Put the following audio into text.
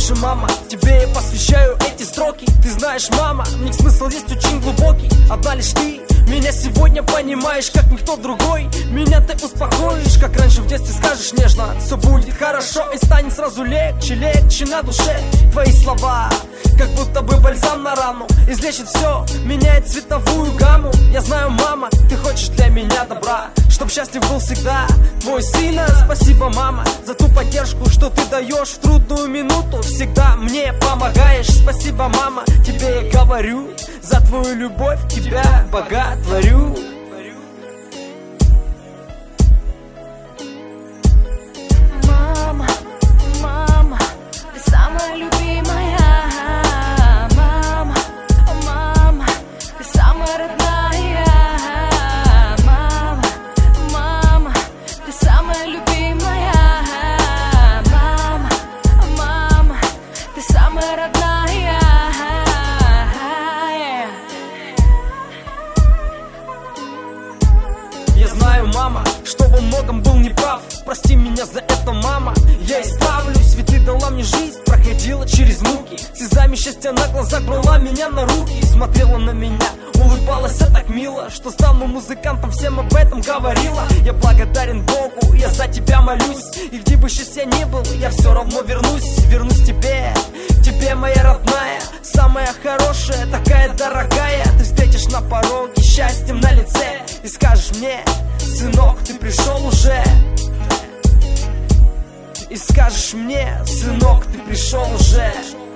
Слушай, мама, тебе я посвящаю эти строки. Ты знаешь, мама, в них смысл есть очень глубокий. Одна лишь ты меня сегодня понимаешь, как никто другой. Меня ты успокоишь, как раньше в детстве скажешь нежно: все будет хорошо, и станет сразу легче, легче на душе. Твои слова, как будто бы бальзам на рану, излечит все, меняет цветовую гамму. Я знаю, мама, ты хочешь для меня добра, чтоб счастлив был всегда твой сын. Спасибо, мама, за ту поддержку, что ты даешь в трудную минуту. Всегда мне помогаешь. Спасибо, мама, тебе я говорю, за твою любовь тебя боготворю. Мама, мама, ты самая любимая. Мама, мама, ты самая родная. Мама, мама, ты самая любимая. Мама, мама, ты самая родная. Я знаю, мама, что во многом был неправ. Прости меня за это, мама, я исправлюсь. Ведь ты дала мне жизнь, проходила через муки. Слезами счастья на глазах брала меня на руки. Смотрела на меня, улыбалась, а так мило, что стану музыкантом, всем об этом говорила. Я благодарен Богу, я за тебя молюсь. И где бы сейчас я не был, я все равно вернусь. Вернусь тебе, тебе, моя родная, самая хорошая, такая дорогая. Ты встретишь на пороге счастьем на лице и скажешь мне: сынок, ты пришел уже. И скажешь мне: сынок, ты пришел уже.